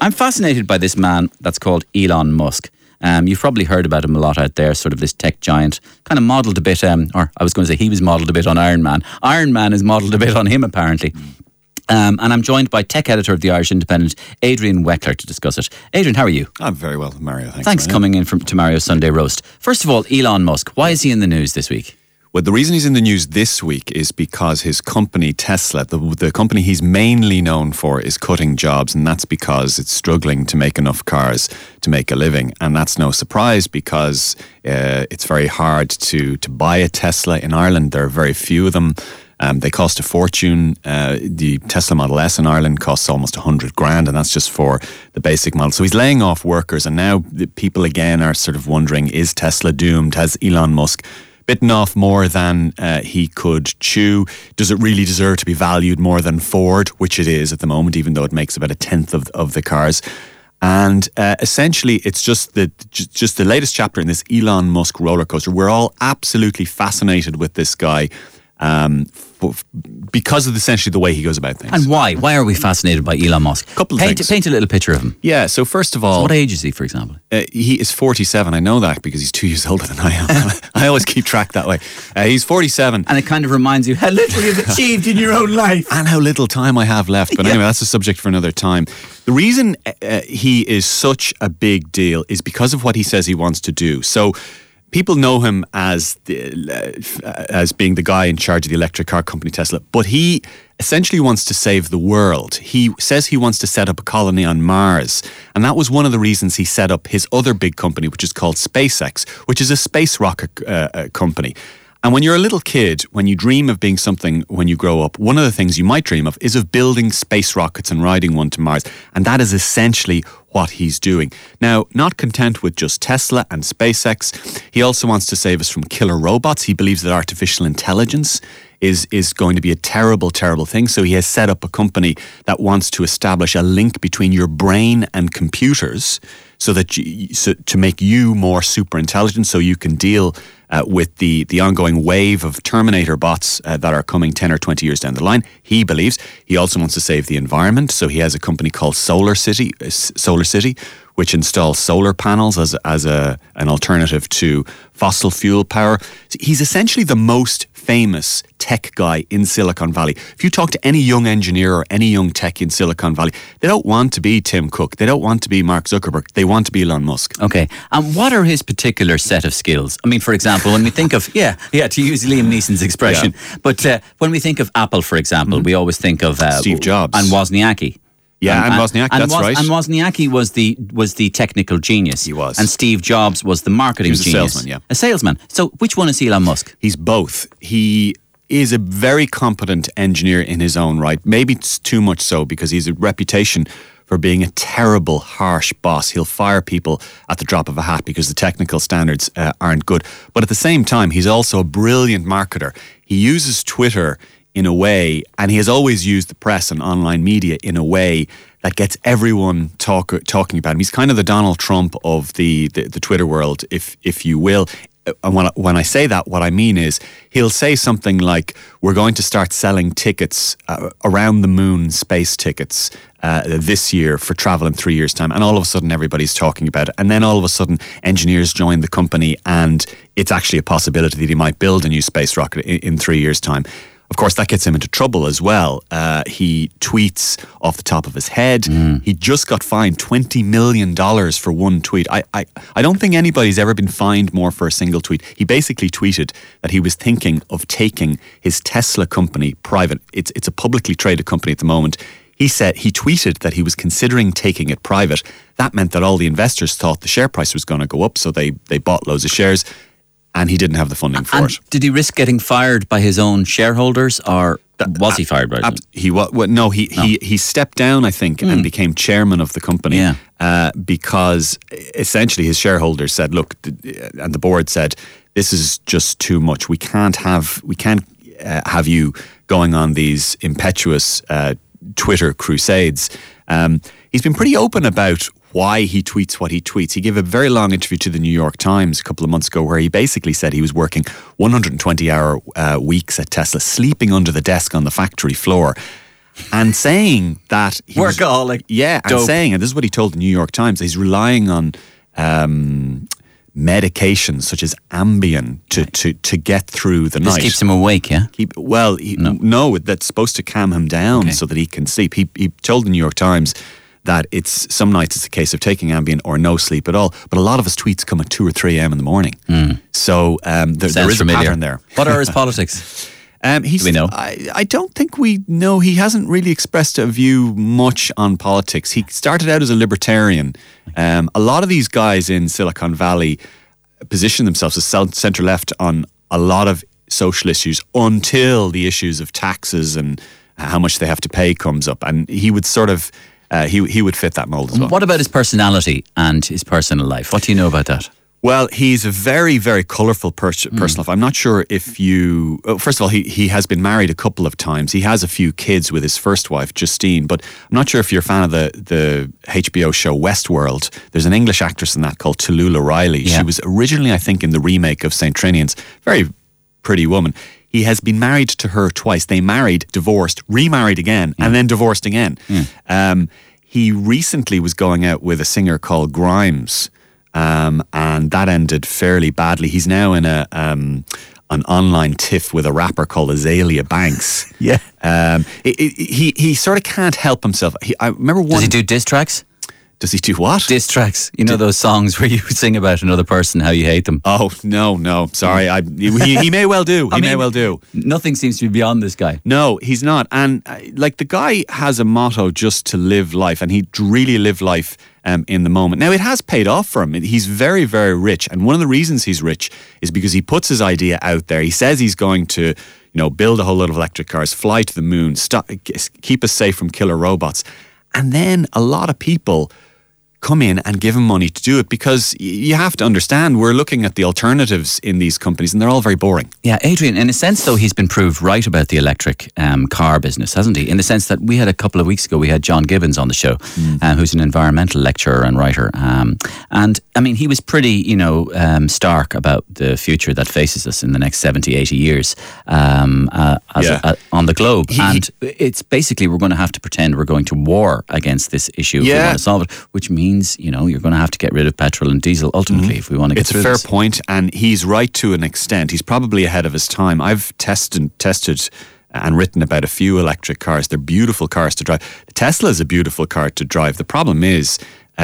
I'm fascinated by this man that's called Elon Musk. You've probably heard about him a lot out there, sort of this tech giant, kind of modelled a bit, or I was going to say he was modelled a bit on Iron Man. Iron Man is modelled a bit on him, apparently. And I'm joined by tech editor of the Irish Independent, Adrian Weckler, to discuss it. Adrian, how are you? I'm very well, Mario. Thanks for coming in to Mario's Sunday Roast. First of all, Elon Musk, why is he in the news this week? Well, the reason he's in the news this week is because his company, Tesla, the company he's mainly known for, is cutting jobs, and that's because it's struggling to make enough cars to make a living. And that's no surprise because it's very hard to buy a Tesla in Ireland. There are very few of them. They cost a fortune. The Tesla Model S in Ireland costs almost $100,000, and that's just for the basic model. So he's laying off workers, and now the people again are sort of wondering, is Tesla doomed? Has Elon Musk bitten off more than he could chew? Does it really deserve to be valued more than Ford, which it is at the moment, even though it makes about a tenth of the cars? And essentially, it's just the latest chapter in this Elon Musk roller coaster. We're all absolutely fascinated with this guy because of essentially the way he goes about things. And why? Why are we fascinated by Elon Musk? Paint a little picture of him. Yeah, so first of all... So what age is he, for example? He is 47. I know that because he's 2 years older than I am. I always keep track that way. He's 47. And it kind of reminds you how little you've achieved in your own life. And how little time I have left. But anyway, that's a subject for another time. The reason he is such a big deal is because of what he says he wants to do. So... people know him as being the guy in charge of the electric car company Tesla, but he essentially wants to save the world. He says he wants to set up a colony on Mars, and that was one of the reasons he set up his other big company, which is called SpaceX, which is a space rocket company. And when you're a little kid, when you dream of being something when you grow up, one of the things you might dream of is of building space rockets and riding one to Mars. And that is essentially what he's doing. Now, not content with just Tesla and SpaceX, he also wants to save us from killer robots. He believes that artificial intelligence is going to be a terrible, terrible thing. So he has set up a company that wants to establish a link between your brain and computers so that to make you more super intelligent, so you can deal with the ongoing wave of Terminator bots that are coming 10 or 20 years down the line. He believes he also wants to save the environment. So he has a company called Solar City, which installs solar panels as an alternative to fossil fuel power. He's essentially the most famous tech guy in Silicon Valley. If you talk to any young engineer or any young tech in Silicon Valley, they don't want to be Tim Cook. They don't want to be Mark Zuckerberg. They want to be Elon Musk. Okay. And what are his particular set of skills? I mean, for example, when we think of, to use Liam Neeson's expression, but when we think of Apple, for example, we always think of Steve Jobs and Wozniacki. Yeah, and Wozniacki, that's right. And Wozniacki was the technical genius. He was. And Steve Jobs was the marketing genius. He was a salesman, yeah. A salesman. So which one is Elon Musk? He's both. He is a very competent engineer in his own right. Maybe it's too much so because he's a reputation for being a terrible, harsh boss. He'll fire people at the drop of a hat because the technical standards aren't good. But at the same time, he's also a brilliant marketer. He uses Twitter in a way, and he has always used the press and online media in a way that gets everyone talking about him. He's kind of the Donald Trump of the Twitter world, if you will. And when I say that, what I mean is he'll say something like, we're going to start selling tickets, around the moon space tickets this year for travel in 3 years' time. And all of a sudden, everybody's talking about it. And then all of a sudden, engineers join the company and it's actually a possibility that he might build a new space rocket in 3 years' time. Of course, that gets him into trouble as well. He tweets off the top of his head. He just got fined $20 million for one tweet. I don't think anybody's ever been fined more for a single tweet. He basically tweeted that he was thinking of taking his Tesla company private. It's a publicly traded company at the moment. He tweeted that he was considering taking it private. That meant that all the investors thought the share price was going to go up, so they bought loads of shares. And he didn't have the funding for it. Did he risk getting fired by his own shareholders, or was he fired by them? He stepped down, I think, and became chairman of the company. Because essentially his shareholders said, look, and the board said, this is just too much. We can't have you going on these impetuous Twitter crusades. He's been pretty open about why he tweets what he tweets. He gave a very long interview to the New York Times a couple of months ago where he basically said he was working 120-hour weeks at Tesla, sleeping under the desk on the factory floor. and saying that he was, Workaholic. yeah, and Dope. saying, and this is what he told the New York Times, he's relying on medications such as Ambien to get through the This night. keeps him awake, yeah? No, that's supposed to calm him down Okay. so that he can sleep. He told the New York Times that some nights it's a case of taking Ambien or no sleep at all. But a lot of his tweets come at 2 or 3 a.m. in the morning. So there Sounds is familiar. a pattern there. What are his politics? Do we know? I don't think we know. He hasn't really expressed a view much on politics. He started out as a libertarian. A lot of these guys in Silicon Valley position themselves as centre-left on a lot of social issues until the issues of taxes and how much they have to pay comes up. And he would sort of, he would fit that mould as well. What about his personality and his personal life? What do you know about that? Well, he's a very, very colourful personal life. I'm not sure if you... first of all, he has been married a couple of times. He has a few kids with his first wife, Justine. But I'm not sure if you're a fan of the HBO show Westworld. There's an English actress in that called Tallulah Riley. Yeah. She was originally, I think, in the remake of St. Trinian's. Very pretty woman. He has been married to her twice. They married, divorced, remarried again, and then divorced again. He recently was going out with a singer called Grimes. And that ended fairly badly. He's now in an online tiff with a rapper called Azalea Banks. Yeah. He sort of can't help himself. I remember one. Does he do diss tracks? Does he do what? Diss tracks. You know those songs where you sing about another person, how you hate them? Oh no! Sorry, he may well do. He may well do. Nothing seems to be beyond this guy. No, he's not. And like the guy has a motto just to live life, and he really live life in the moment. Now it has paid off for him. He's very, very rich, and one of the reasons he's rich is because he puts his idea out there. He says he's going to, build a whole lot of electric cars, fly to the moon, keep us safe from killer robots, and then a lot of people come in and give him money to do it, because you have to understand we're looking at the alternatives in these companies and they're all very boring. Yeah, Adrian, in a sense though, he's been proved right about the electric car business, hasn't he? In the sense that we had a couple of weeks ago, we had John Gibbons on the show, who's an environmental lecturer and writer. And I mean, he was pretty, stark about the future that faces us in the next 70, 80 years on the globe. And it's basically, we're going to have to pretend we're going to war against this issue if we want to solve it, which means, you're going to have to get rid of petrol and diesel ultimately if we want to get through this. It's a fair point, and he's right to an extent. He's probably ahead of his time. I've tested and written about a few electric cars. They're beautiful cars to drive. The Tesla is a beautiful car to drive. The problem is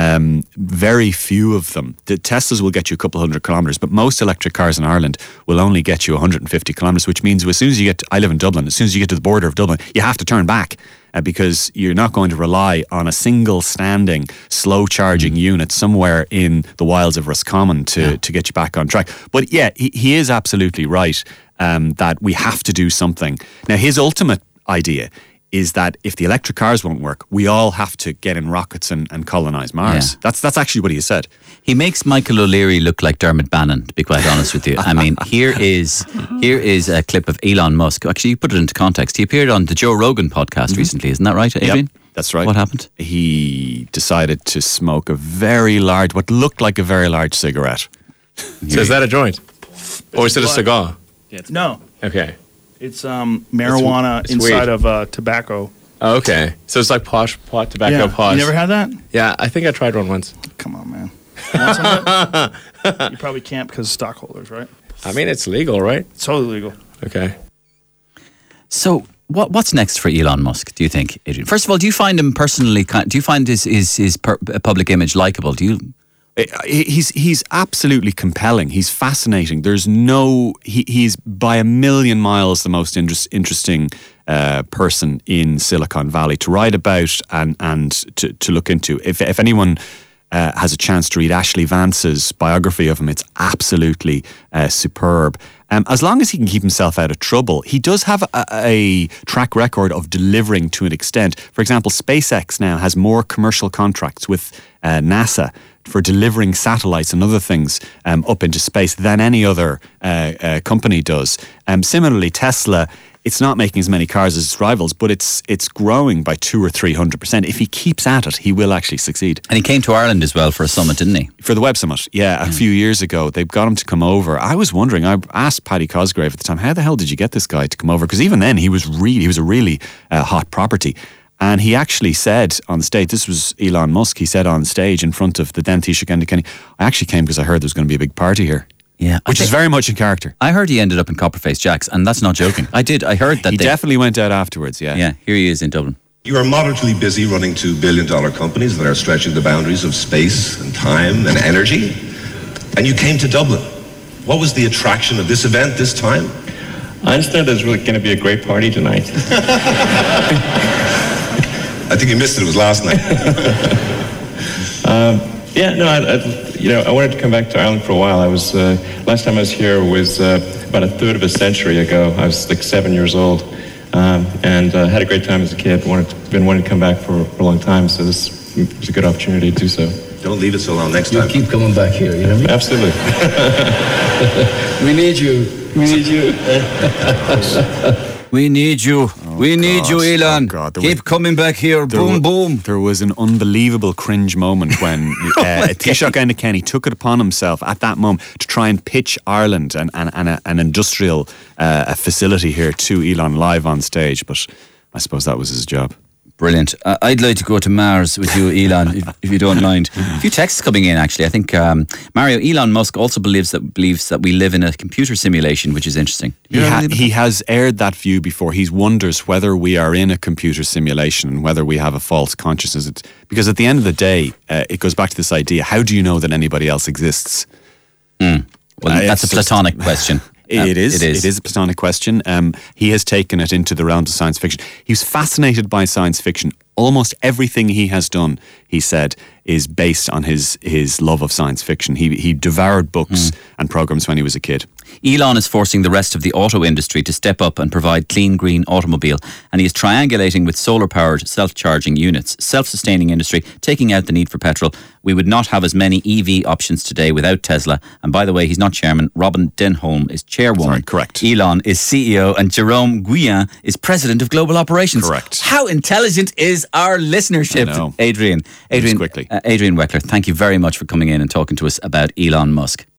very few of them. The Teslas will get you a couple hundred kilometres, but most electric cars in Ireland will only get you 150 kilometres, which means as soon as you get, I live in Dublin, as soon as you get to the border of Dublin, you have to turn back because you're not going to rely on a single standing, slow charging unit somewhere in the wilds of Roscommon to get you back on track. But yeah, he is absolutely right that we have to do something. Now, his ultimate idea is that if the electric cars won't work, we all have to get in rockets and colonise Mars. Yeah. That's actually what he has said. He makes Michael O'Leary look like Dermot Bannon, to be quite honest with you. I mean, here is a clip of Elon Musk. Actually, you put it into context. He appeared on the Joe Rogan podcast recently, isn't that right, Adrian? Yep, that's right. What happened? He decided to smoke what looked like a very large cigarette. So is that a joint? Or is it a cigar? No, Okay. it's marijuana it's inside weed. of tobacco. Oh, okay. So it's like pot tobacco Yeah, posh. you never had that? Yeah, I think I tried one once. Come on, man. You want some of it? You probably can't because of stockholders, right? I mean, it's legal, right? It's totally legal. Okay. So what's next for Elon Musk, do you think, Adrian? First of all, do you find him personally, do you find his public image likeable? Do you... He's absolutely compelling. He's fascinating. There's he's by a million miles the most interesting person in Silicon Valley to write about and to look into. If anyone has a chance to read Ashley Vance's biography of him, it's absolutely superb. As long as he can keep himself out of trouble, he does have a track record of delivering to an extent. For example, SpaceX now has more commercial contracts with NASA for delivering satellites and other things up into space than any other company does. Similarly, Tesla it's not making as many cars as its rivals, but it's growing by 200 or 300%. If he keeps at it, he will actually succeed. And he came to Ireland as well for a summit, didn't he? For the Web Summit, a few years ago, they got him to come over. I was wondering, I asked Paddy Cosgrave at the time, how the hell did you get this guy to come over? Because even then, he was a really hot property. And he actually said on stage, this was Elon Musk, he said on stage in front of the then Taoiseach Enda Kenny, I actually came because I heard there was going to be a big party here. Yeah, which is very much in character. I heard he ended up in Copperface Jacks, and that's not joking. I heard that he definitely went out afterwards. Yeah, here he is in Dublin. You are moderately busy running $2 billion companies that are stretching the boundaries of space and time and energy, and you came to Dublin. What was the attraction of this event this time? I understand there's really going to be a great party tonight. I think you missed it. It was last night. I wanted to come back to Ireland for a while. I was last time I was here was about a third of a century ago. I was like 7 years old, and had a great time as a kid. Been wanting to come back for a long time, so this was a good opportunity to do so. Don't leave it so long next time. You keep coming back here, you know what I mean? Absolutely. We need you. We need you. We need you. We need you, Elon. Keep coming back here. Boom, boom. There was an unbelievable cringe moment when Taoiseach Enda Kenny took it upon himself at that moment to try and pitch Ireland and an industrial facility here to Elon live on stage. But I suppose that was his job. Brilliant. I'd like to go to Mars with you, Elon, if you don't mind. A few texts coming in, actually. I think, Mario, Elon Musk also believes that we live in a computer simulation, which is interesting. He has aired that view before. He wonders whether we are in a computer simulation and whether we have a false consciousness. Because at the end of the day, it goes back to this idea, how do you know that anybody else exists? Well, that's a Platonic question. It is a Platonic question. He has taken it into the realms of science fiction. He's fascinated by science fiction. Almost everything he has done, he said, is based on his love of science fiction. He devoured books and programs when he was a kid. Elon is forcing the rest of the auto industry to step up and provide clean, green automobile, and he is triangulating with solar-powered, self-charging units. Self-sustaining industry, taking out the need for petrol. We would not have as many EV options today without Tesla. And by the way, he's not chairman. Robin Denholm is chairwoman. Sorry, correct. Elon is CEO, and Jerome Guillen is president of global operations. Correct. How intelligent is our listenership? I know. Adrian quickly. Adrian Weckler, thank you very much for coming in and talking to us about Elon Musk.